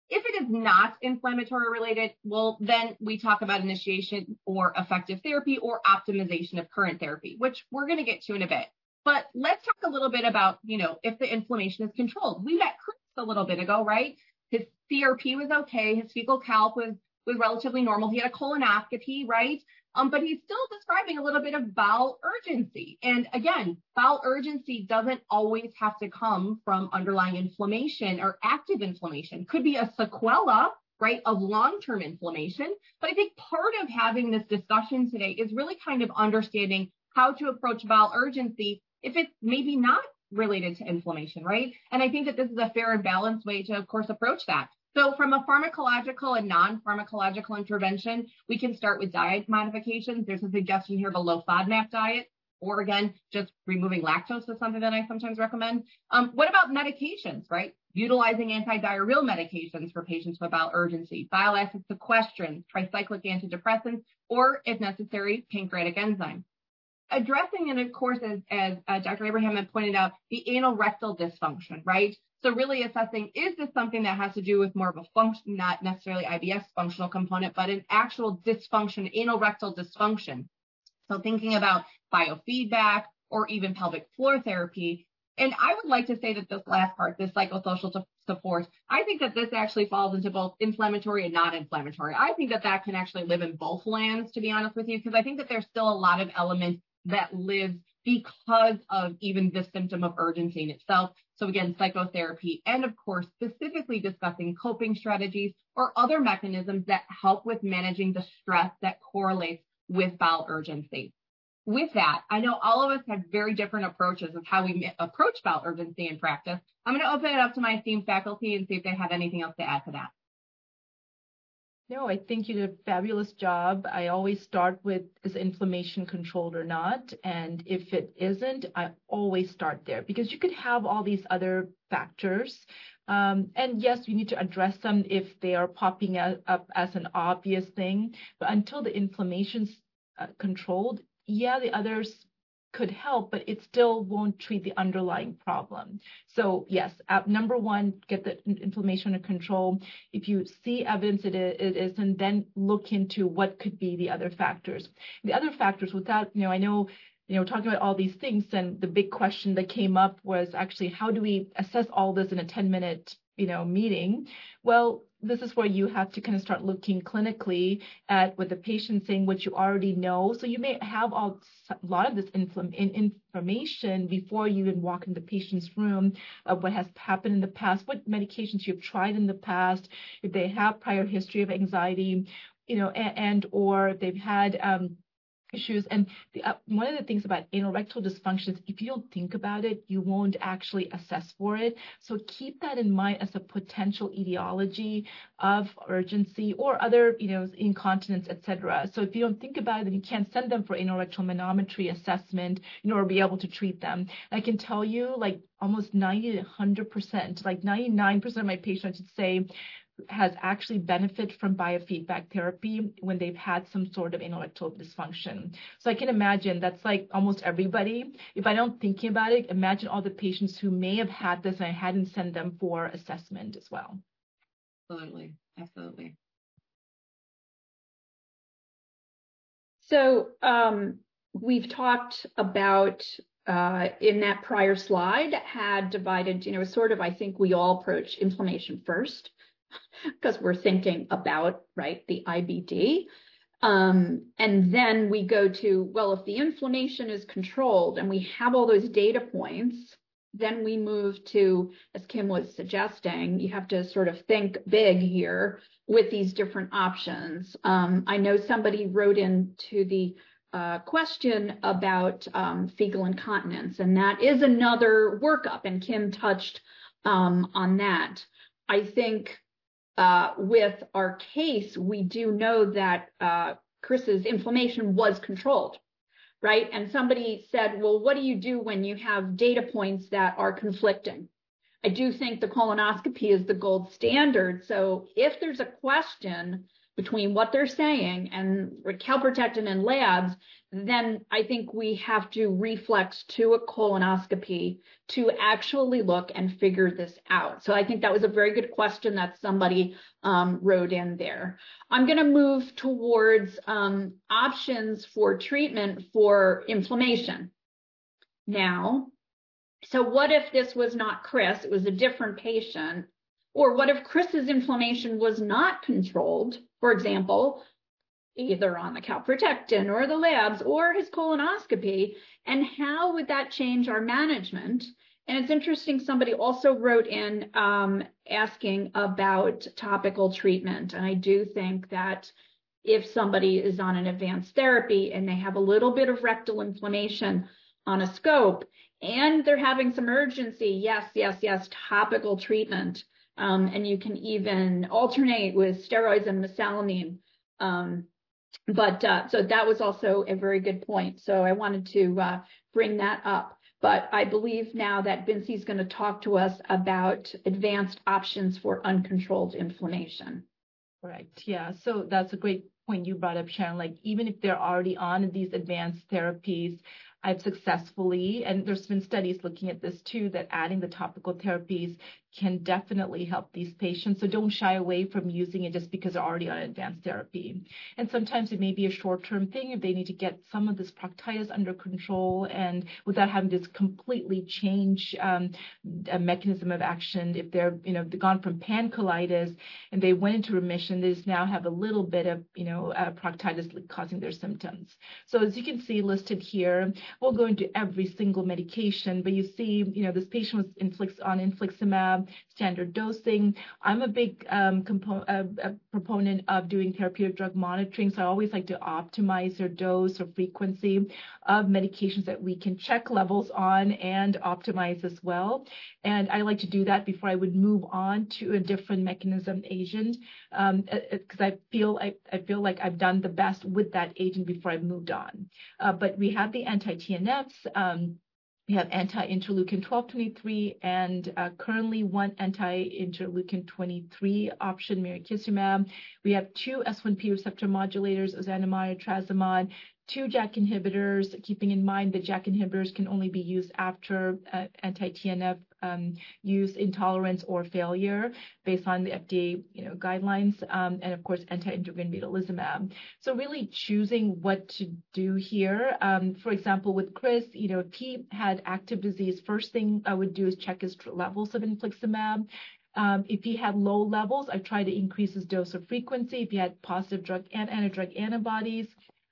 If it is not inflammatory related, well, then we talk about initiation or effective therapy or optimization of current therapy, which we're going to get to in a bit. But let's talk a little bit about, if the inflammation is controlled. We met Chris a little bit ago, right? His CRP was okay. His fecal calc was relatively normal. He had a colonoscopy, right? But he's still describing a little bit of bowel urgency. And again, bowel urgency doesn't always have to come from underlying inflammation or active inflammation. Could be a sequela, right, of long-term inflammation. But I think part of having this discussion today is really kind of understanding how to approach bowel urgency if it's maybe not related to inflammation, right? And I think that this is a fair and balanced way to, of course, approach that. So from a pharmacological and non-pharmacological intervention, we can start with diet modifications. There's a suggestion here of a low FODMAP diet, or again, just removing lactose is something that I sometimes recommend. What about medications, right? Utilizing antidiarrheal medications for patients with bowel urgency, bile acid sequestrants, tricyclic antidepressants, or if necessary, pancreatic enzymes. Addressing, and of course, as Dr. Abraham had pointed out, the anal rectal dysfunction, right? So really assessing, is this something that has to do with more of a function, not necessarily IBS functional component, but an actual dysfunction, anal rectal dysfunction. So thinking about biofeedback or even pelvic floor therapy. And I would like to say that this last part, this psychosocial support, I think that this actually falls into both inflammatory and non-inflammatory. I think that can actually live in both lands, to be honest with you, because I think that there's still a lot of elements that live because of even the symptom of urgency in itself. So again, psychotherapy, and of course, specifically discussing coping strategies or other mechanisms that help with managing the stress that correlates with bowel urgency. With that, I know all of us have very different approaches of how we approach bowel urgency in practice. I'm going to open it up to my esteemed faculty and see if they have anything else to add to that. No, I think you did a fabulous job. I always start with, is inflammation controlled or not? And if it isn't, I always start there, because you could have all these other factors. And yes, you need to address them if they are popping up as an obvious thing. But until the inflammation's controlled, yeah, the others could help, but it still won't treat the underlying problem. So yes, number one, get the inflammation under control. If you see evidence it isn't, then look into what could be the other factors. The other factors without, I know, talking about all these things, and the big question that came up was actually, how do we assess all this in a 10-minute, meeting? Well, this is where you have to kind of start looking clinically at with the patient saying what you already know. So you may have a lot of this information before you even walk in the patient's room of what has happened in the past, what medications you've tried in the past, if they have prior history of anxiety, and or they've had issues. And one of the things about anal rectal dysfunction is if you don't think about it, you won't actually assess for it. So keep that in mind as a potential etiology of urgency or other, incontinence, etc. So if you don't think about it, then you can't send them for anal rectal manometry assessment, or be able to treat them. I can tell you, like almost 90 to 100%, like 99% of my patients, I should say, has actually benefited from biofeedback therapy when they've had some sort of anal rectal dysfunction. So I can imagine that's like almost everybody. If I don't think about it, imagine all the patients who may have had this and I hadn't sent them for assessment as well. Absolutely. Absolutely. So we've talked about in that prior slide had divided, sort of, I think we all approach inflammation first, because we're thinking about, right, the IBD. And then we go to, well, if the inflammation is controlled and we have all those data points, then we move to, as Kim was suggesting, you have to sort of think big here with these different options. I know somebody wrote into the question about fecal incontinence, and that is another workup, and Kim touched on that. I think with our case, we do know that Chris's inflammation was controlled, right? And somebody said, well, what do you do when you have data points that are conflicting? I do think the colonoscopy is the gold standard. So if there's a question between what they're saying and calprotectin and labs, then I think we have to reflex to a colonoscopy to actually look and figure this out. So I think that was a very good question that somebody wrote in there. I'm going to move towards options for treatment for inflammation. Now, so what if this was not Chris, it was a different patient? Or what if Chris's inflammation was not controlled, for example, either on the calprotectin or the labs or his colonoscopy, and how would that change our management? And it's interesting, somebody also wrote in asking about topical treatment. And I do think that if somebody is on an advanced therapy and they have a little bit of rectal inflammation on a scope and they're having some urgency, yes, topical treatment. And you can even alternate with steroids and mesalamine. So that was also a very good point. So I wanted to bring that up. But I believe now that Vincey's going to talk to us about advanced options for uncontrolled inflammation. Right. Yeah. So that's a great point you brought up, Sharon. Like, even if they're already on these advanced therapies, I've successfully, and there's been studies looking at this too, that adding the topical therapies can definitely help these patients. So don't shy away from using it just because they're already on advanced therapy. And sometimes it may be a short-term thing if they need to get some of this proctitis under control and without having to completely change a mechanism of action. If they've gone from pancolitis and they went into remission, they just now have a little bit of, proctitis causing their symptoms. So as you can see listed here, we'll go into every single medication, but you see, this patient was on infliximab, standard dosing. I'm a big proponent of doing therapeutic drug monitoring, so I always like to optimize their dose or frequency of medications that we can check levels on and optimize as well. And I like to do that before I would move on to a different mechanism agent, because I feel like I've done the best with that agent before I moved on. But we have the anti-TNFs. We have anti-interleukin 12/23 and currently one anti-interleukin 23 option, mirikizumab. We have 2 S1P receptor modulators, ozanimod, etrasimod, 2 JAK inhibitors, keeping in mind that JAK inhibitors can only be used after anti-TNF use intolerance or failure based on the FDA guidelines, and of course anti-integrin vedolizumab. So really choosing what to do here. For example, with Chris, if he had active disease, first thing I would do is check his levels of infliximab. If he had low levels, I try to increase his dose or frequency. If he had positive drug and anti-drug antibodies,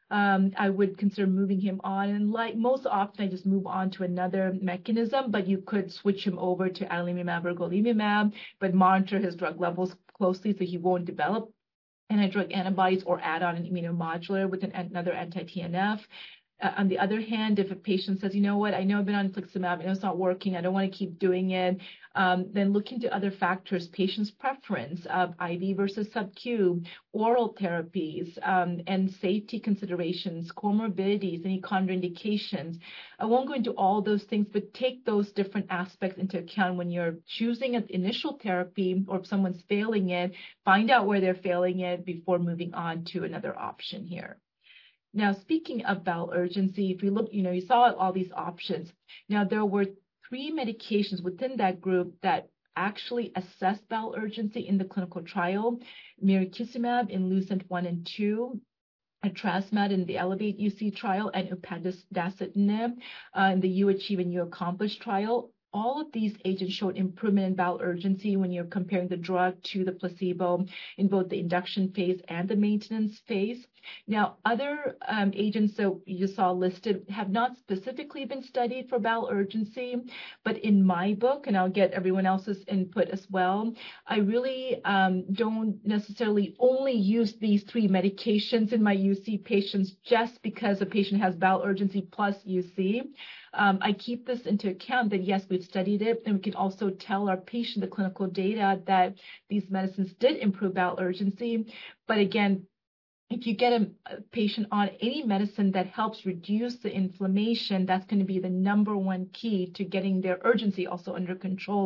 I would consider moving him on. And like most often, I just move on to another mechanism, but you could switch him over to adalimumab or golimumab, but monitor his drug levels closely so he won't develop anti-drug antibodies or add on an immunomodulator with another anti-TNF. On the other hand, if a patient says, I know I've been on infliximab, it's not working, I don't want to keep doing it, then look into other factors, patient's preference of IV versus sub-Q, oral therapies, and safety considerations, comorbidities, any contraindications. I won't go into all those things, but take those different aspects into account when you're choosing an initial therapy, or if someone's failing it, find out where they're failing it before moving on to another option here. Now, speaking of bowel urgency, if you look, you saw all these options. Now, there were 3 medications within that group that actually assessed bowel urgency in the clinical trial: mirikizumab in LUCENT-1 and 2, etrasimod in the Elevate UC trial, and upadacitinib in the UAchieve and UAccomplish trial. All of these agents showed improvement in bowel urgency when you're comparing the drug to the placebo in both the induction phase and the maintenance phase. Now, other agents that you saw listed have not specifically been studied for bowel urgency, but in my book, and I'll get everyone else's input as well, I really don't necessarily only use these 3 medications in my UC patients just because a patient has bowel urgency plus UC. I keep this into account that, yes, we've studied it, and we can also tell our patient the clinical data that these medicines did improve bowel urgency. But again, if you get a patient on any medicine that helps reduce the inflammation, that's going to be the #1 key to getting their urgency also under control.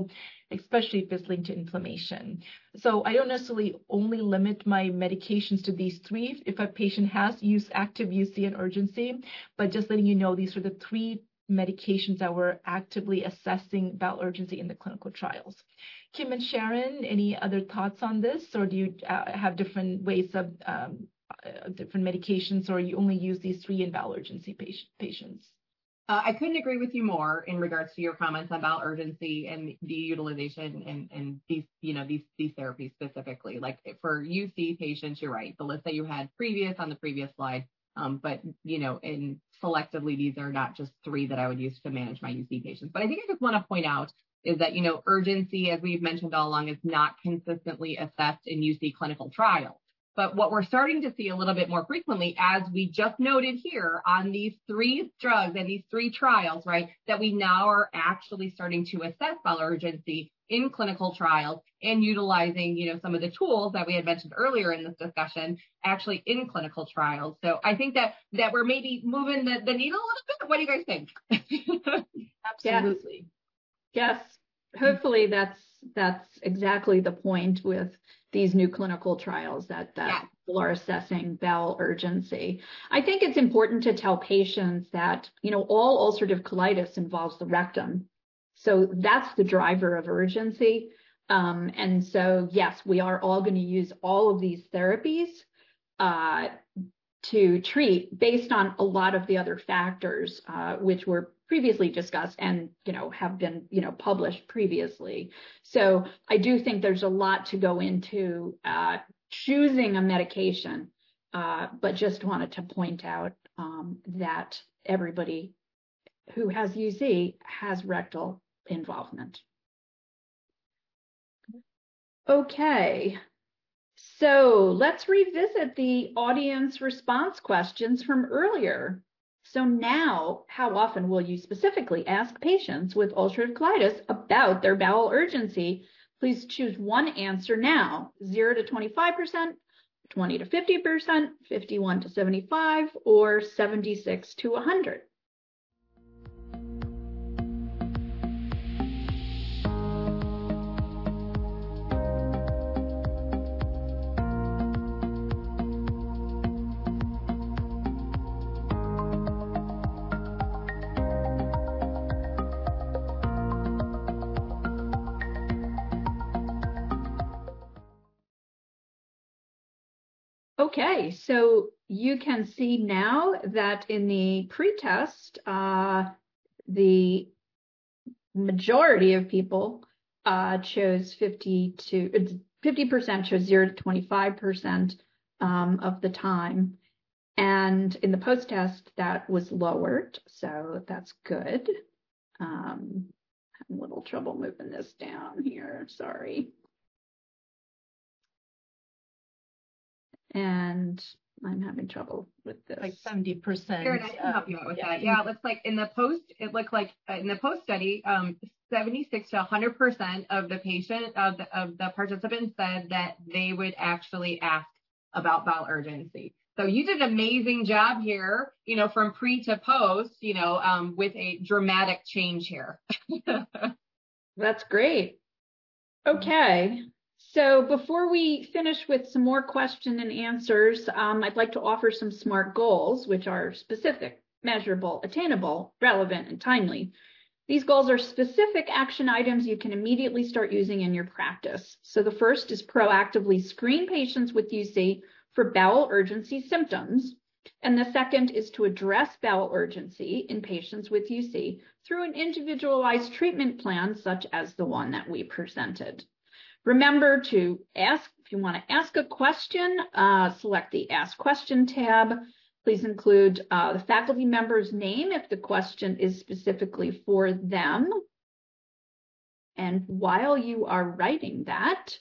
especially if it's linked to inflammation. So I don't necessarily only limit my medications to these three if a patient has active UC and urgency, but just letting you know these are the three medications that we're actively assessing bowel urgency in the clinical trials. Kim and Sharon, any other thoughts on this, or do you have different ways of different medications, or you only use these three in bowel urgency patients? I couldn't agree with you more in regards to your comments on bowel urgency and the utilization and these therapies specifically. Like for UC patients, you're right. The list that you had on the previous slide, but and selectively, these are not just three that I would use to manage my UC patients. But I think I just want to point out is that, urgency, as we've mentioned all along, is not consistently assessed in UC clinical trials. But what we're starting to see a little bit more frequently, as we just noted here on these three drugs and these three trials, right, that we now are actually starting to assess bowel urgency in clinical trials and utilizing, some of the tools that we had mentioned earlier in this discussion, actually in clinical trials. So I think that we're maybe moving the needle a little bit. What do you guys think? Absolutely. Yes. Hopefully that's exactly the point with these new clinical trials that people are assessing bowel urgency. I think it's important to tell patients that, all ulcerative colitis involves the rectum. So that's the driver of urgency. And so, yes, we are all going to use all of these therapies to treat based on a lot of the other factors, which were previously discussed and, have been, published previously. So I do think there's a lot to go into choosing a medication, but just wanted to point out that everybody who has UC has rectal involvement. Okay. So let's revisit the audience response questions from earlier. So now, how often will you specifically ask patients with ulcerative colitis about their bowel urgency? Please choose one answer now: 0 to 25%, 20 to 50%, 51 to 75, or 76 to 100. Okay, so you can see now that in the pretest, the majority of people chose 50% chose 0 to 25% of the time. And in the post-test, that was lowered, so that's good. Having a little trouble moving this down here, sorry. And I'm having trouble with this. Like 70%. Karen, I can help you out with that. Yeah, it looks like in the post study, 76 to 100% of the participants said that they would actually ask about bowel urgency. So you did an amazing job here, from pre to post, with a dramatic change here. That's great. Okay. So before we finish with some more question and answers, I'd like to offer some SMART goals, which are specific, measurable, attainable, relevant, and timely. These goals are specific action items you can immediately start using in your practice. So the first is proactively screen patients with UC for bowel urgency symptoms. And the second is to address bowel urgency in patients with UC through an individualized treatment plan, such as the one that we presented. Remember to ask, if you want to ask a question, select the Ask Question tab. Please include the faculty member's name if the question is specifically for them. And while you are writing that,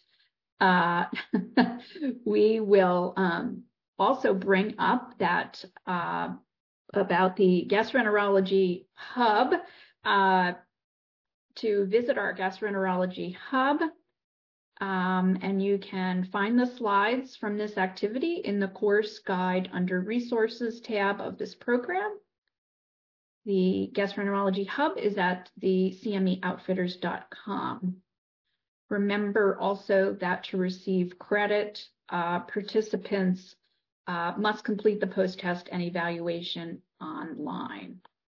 we will also bring up that about the Gastroenterology Hub. To visit our Gastroenterology Hub, and you can find the slides from this activity in the course guide under Resources tab of this program. The Gastroenterology Hub is at the cmeoutfitters.com. Remember also that to receive credit, participants must complete the post-test and evaluation online.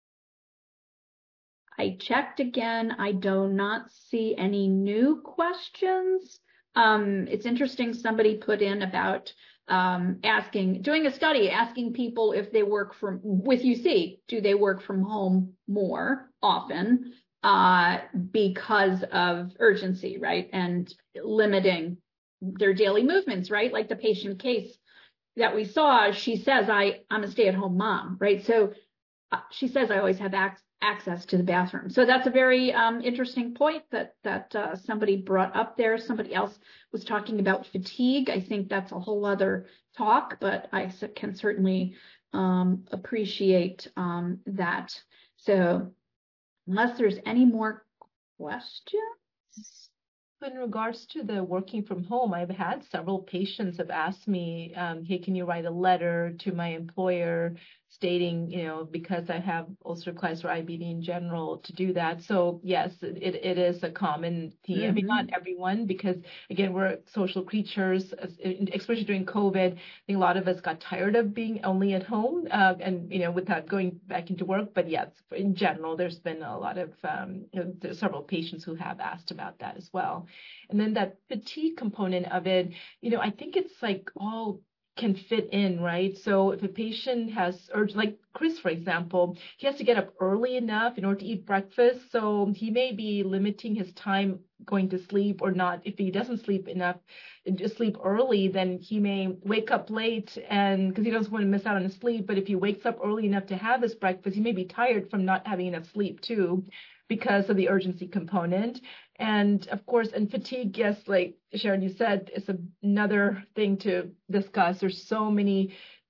I checked again. I do not see any new questions. It's interesting, somebody put in about doing a study, asking people if they work with UC, do they work from home more often because of urgency, right? And limiting their daily movements, right? Like the patient case that we saw, she says, I'm a stay-at-home mom, right? So she says, I always have access to the bathroom. So that's a very interesting point that somebody brought up there. Somebody else was talking about fatigue. I think that's a whole other talk, but I can certainly appreciate that. So unless there's any more questions. In regards to the working from home, I've had several patients have asked me, hey, can you write a letter to my employer stating, because I have ulcerative colitis or IBD in general, to do that. So yes, it is a common theme. Mm-hmm. I mean, not everyone, because again, we're social creatures, especially during COVID. I think a lot of us got tired of being only at home and, without going back into work. But yes, in general, there's been a lot of, there's several patients who have asked about that as well. And then that fatigue component of it, I think it's like all can fit in, right? So if a patient has urge, like Chris, for example, he has to get up early enough in order to eat breakfast. So he may be limiting his time going to sleep or not. If he doesn't sleep enough, just sleep early, then he may wake up late and because he doesn't want to miss out on his sleep. But if he wakes up early enough to have his breakfast, he may be tired from not having enough sleep too, because of the urgency component. And of course, and fatigue, yes, like Sharon, you said, is another thing to discuss. There's so many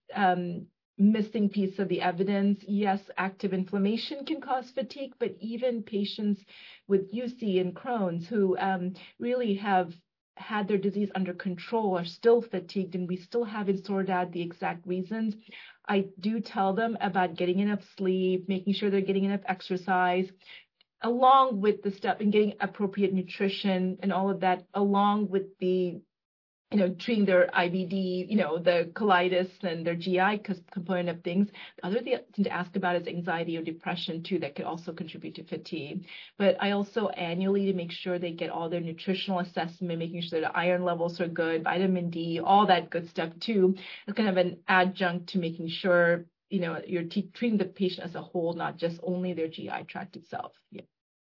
missing pieces of the evidence. Yes, active inflammation can cause fatigue, but even patients with UC and Crohn's who really have had their disease under control are still fatigued, and we still haven't sorted out the exact reasons. I do tell them about getting enough sleep, making sure they're getting enough exercise, along with the stuff and getting appropriate nutrition and all of that, along with the, treating their IBD, the colitis and their GI component of things. The other thing to ask about is anxiety or depression too, that could also contribute to fatigue. But I also annually to make sure they get all their nutritional assessment, making sure the iron levels are good, vitamin D, all that good stuff too. It's kind of an adjunct to making sure you're treating the patient as a whole, not just only their GI tract itself. Yeah.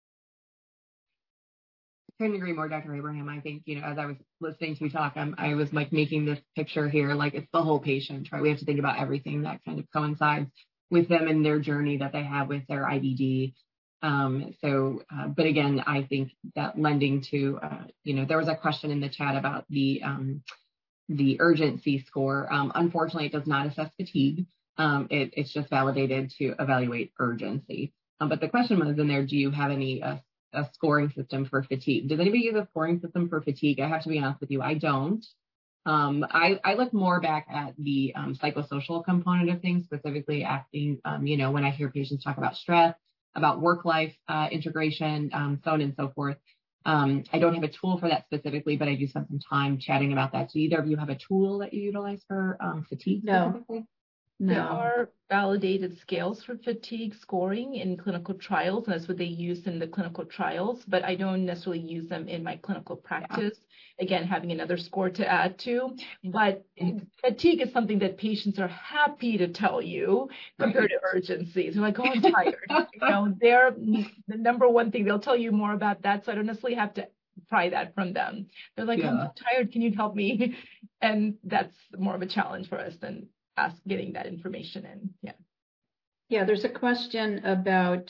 I couldn't agree more, Dr. Abraham. I think, as I was listening to you talk, I was like making this picture here, like it's the whole patient, right? We have to think about everything that kind of coincides with them and their journey that they have with their IBD. But again, I think that lending to, there was a question in the chat about the urgency score. Unfortunately, it does not assess fatigue. It's just validated to evaluate urgency. But the question was in there, do you have any a scoring system for fatigue? Does anybody use a scoring system for fatigue? I have to be honest with you, I don't. I look more back at the psychosocial component of things, specifically asking, when I hear patients talk about stress, about work-life integration, so on and so forth. I don't have a tool for that specifically, but I do spend some time chatting about that. Do either of you have a tool that you utilize for fatigue specifically? No. There are validated scales for fatigue scoring in clinical trials, and that's what they use in the clinical trials, but I don't necessarily use them in my clinical practice. Yeah. Again, having another score to add to, but fatigue is something that patients are happy to tell you compared to urgency. They're like, oh, I'm tired. They're the number one thing. They'll tell you more about that, so I don't necessarily have to pry that from them. They're like, I'm so tired. Can you help me? And that's more of a challenge for us than getting that information in. Yeah, there's a question about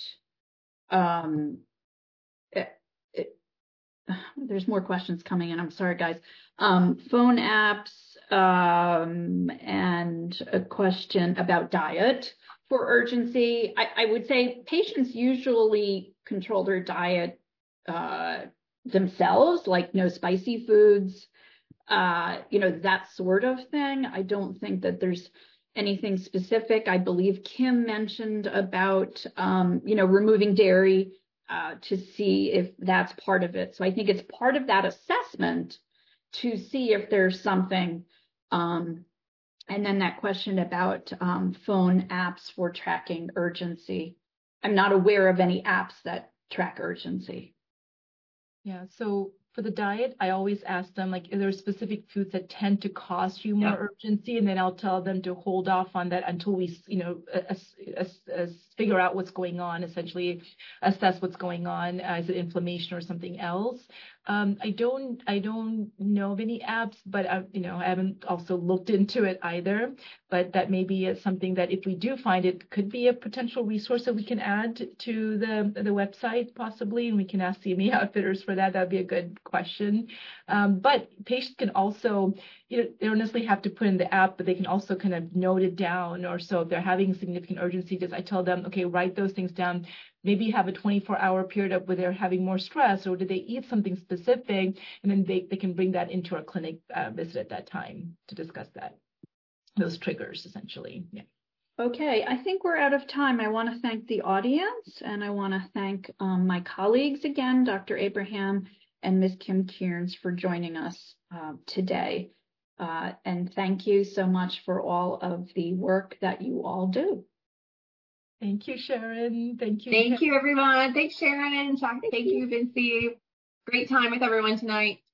there's more questions coming in. I'm sorry, guys. Phone apps and a question about diet for urgency. I would say patients usually control their diet themselves, like no spicy foods, that sort of thing. I don't think that there's anything specific. I believe Kim mentioned about, removing dairy to see if that's part of it. So I think it's part of that assessment to see if there's something. And then that question about phone apps for tracking urgency. I'm not aware of any apps that track urgency. Yeah. So for the diet, I always ask them, like, are there specific foods that tend to cause you more urgency? And then I'll tell them to hold off on that until we, figure out what's going on, essentially assess what's going on. Is it inflammation or something else? I don't know of any apps, but I haven't also looked into it either. But that may be something that if we do find it, could be a potential resource that we can add to the website possibly, and we can ask CME outfitters for that. That'd be a good question. But patients can also, they don't necessarily have to put in the app, but they can also kind of note it down. Or so if they're having significant urgency, just I tell them, okay, write those things down. Maybe have a 24-hour period where they're having more stress, or did they eat something specific? And then they can bring that into our clinic visit at that time to discuss that, those triggers, essentially. Yeah. Okay, I think we're out of time. I want to thank the audience, and I want to thank my colleagues again, Dr. Abraham and Ms. Kim Kearns, for joining us today. And thank you so much for all of the work that you all do. Thank you, Sharon. Thank you. Thank you, everyone. Thanks, Sharon. Thank you, Vinci. Great time with everyone tonight.